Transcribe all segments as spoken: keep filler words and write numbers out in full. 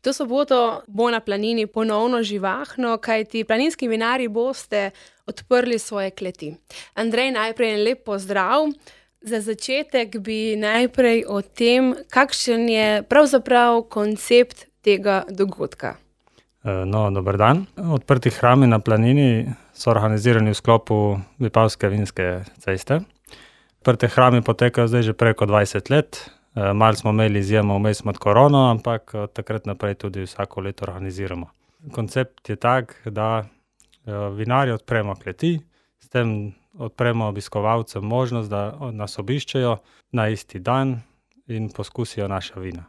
To soboto bo na planini ponovno živahno, kajti planinski vinarji boste odprli svoje kleti. Andrej, najprej en lep pozdrav. Za začetek bi najprej o tem, kakšen je pravzaprav koncept tega dogodka. No, dober dan. Odprti hrami na planini so organizirani v sklopu Vipavske vinske ceste. Odprti hrami potekajo zdaj že preko dvajset let. Malo smo imeli izjemo vmes med korono, ampak od takrat naprej tudi vsako leto organiziramo. Koncept je tak, da vinarji odpremo kleti, s tem odpremo obiskovalcem možnost, da nas obiščejo na isti dan in poskusijo naša vina.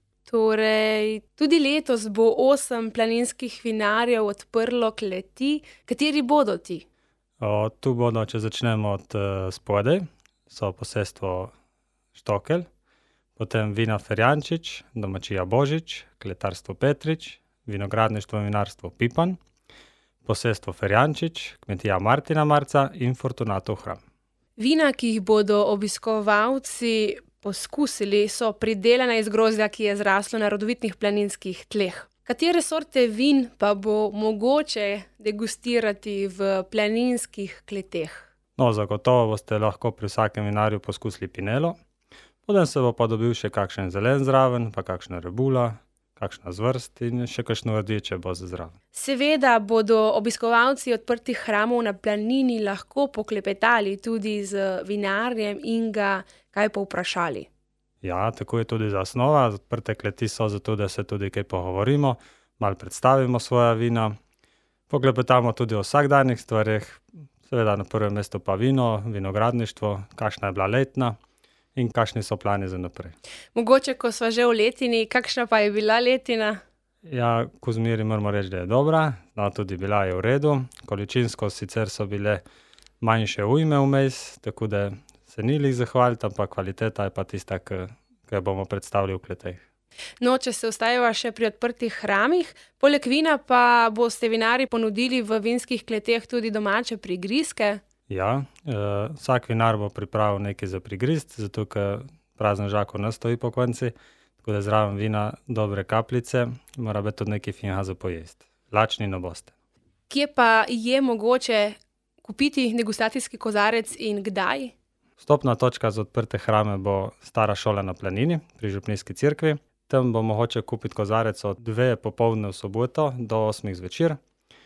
Torej, tudi letos bo osem planinskih vinarjev odprlo kleti. Kateri bodo ti? O, tu bodo, če začnemo od spodaj, so posestvo Štokelj, potem Vina Ferjančič, domačija Božič, kletarstvo Petrič, vinogradništvo in vinarstvo Pipan, posestvo Ferjančič, kmetija Martina Marca in Fortunatov hram. Vina, ki jih bodo obiskovalci poskusili, so pridelana iz grozdja, ki je zraslo na rodovitnih planinskih tleh. Katere sorte vin pa bo mogoče degustirati v planinskih kleteh? No, zagotovo boste lahko pri vsakem vinarju poskusili pinelo. Potem se bo pa dobil še kakšen zelen zraven, pa kakšna rebula, kakšna zvrst in še kakšno rdeče bo zraven. Seveda bodo obiskovalci odprtih hramov na planini lahko poklepetali tudi z vinarjem in ga kaj povprašali. Ja, tako je tudi zasnova. Odprte kleti so zato, da se tudi kaj pogovorimo, malo predstavimo svoja vina, poklepetamo tudi o vsakdanjih stvareh, seveda na prvem mestu pa vino, vinogradništvo, kakšna je bila letna in kakšni so plani za naprej. Mogoče, ko sva že v letini, kakšna pa je bila letina? Ja, ko zmeri moramo reči, da je dobra, no tudi bila je v redu. Količinsko sicer so bile manjše ujme vmes, tako da se ni lih zahvaliti, ampak kvaliteta je pa tista, ki jo bomo predstavili v kleteh. No, če se ostajava še pri odprtih hramih, poleg vina pa boste vinarji ponudili v vinskih kleteh tudi domače prigrizke? Ja, eh, vsak vinar bo pripravil nekaj za prigrizti, zato ker prazen žako ne stoji po konci, tako da zraven vina dobre kapljice, mora biti tudi nekaj finega za pojesti. Lačni ne boste. Kje pa je mogoče kupiti degustacijski kozarec in kdaj? Vstopna točka za odprte hrame bo Stara šola na planini pri župnijski cerkvi. Tam bo mogoče kupiti kozarec od dve popoldne v soboto do osmih zvečer.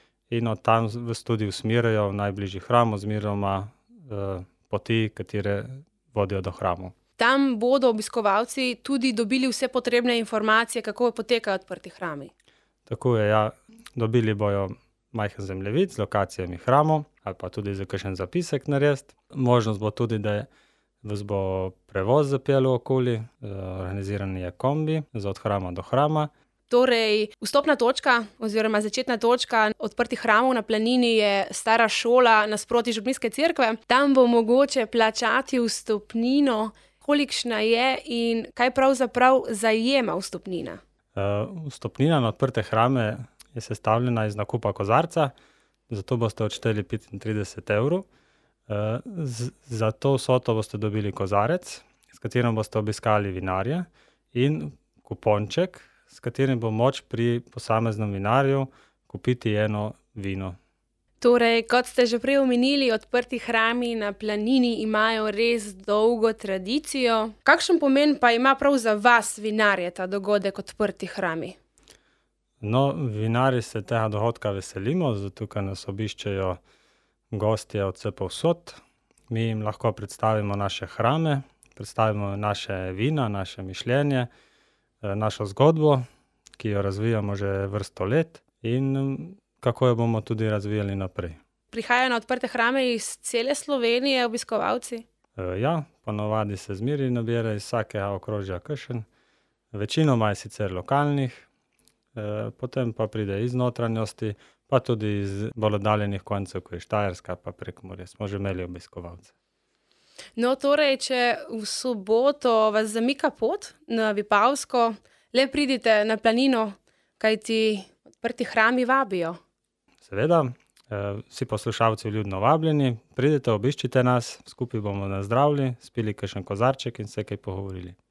In od tam vas tudi usmerijo v najbližji hram oziroma eh, poti, katere vodijo do hramov. Tam bodo obiskovalci tudi dobili vse potrebne informacije, kako potekajo odprti hrami. Tako je, ja. Dobili bojo majhen zemljevid z lokacijami hramov ali pa tudi za kakšen zapisek narediti. Možnost bo tudi, da vas bo prevoz zapeljal okoli, eh, organiziran je kombi za od hrama do hrama. Torej, vstopna točka oziroma začetna točka odprtih hramov na planini je Stara šola nasproti župnijske cerkve. Tam bo mogoče plačati vstopnino. Kolikšna je in kaj pravzaprav zajema vstopnina? Uh, vstopnina na odprte hrame je sestavljena iz nakupa kozarca, zato boste odšteli petintrideset evrov. Uh, z, za to vsoto boste dobili kozarec, s katerim boste obiskali vinarje, in kuponček, s katerim bo moč pri posameznem vinarju kupiti eno vino. Torej, kot ste že prej omenili, odprti hrami na planini imajo res dolgo tradicijo. Kakšen pomen pa ima prav za vas, vinarje, ta dogodek odprti hrami? No, vinarji se tega dogodka veselimo, zato ker nas obiščejo gostje od vse povsod. Mi jim lahko predstavimo naše hrame, predstavimo naše vina, naše mišljenje, našo zgodbo, ki jo razvijamo že vrsto let in kako jo bomo tudi razvijali naprej. Prihajajo na odprte hrame iz cele Slovenije obiskovalci? E, ja, ponovadi se zmeri nabira iz vsakega okrožja kakšen. Večinoma je sicer lokalnih, e, potem pa pride iz notranjosti, pa tudi iz bolj oddaljenih koncev, ko je Štajerska pa Prekmurje. Smo že imeli obiskovalce. No, torej, če v soboto vas zamika pot na Vipavsko, le pridite na planino, kajti odprti hrami vabijo. Seveda, vsi poslušalci vljudno vabljeni, pridite, obiščite nas, skupaj bomo nazdravili, spili kakšen kozarček in se kaj pogovorili.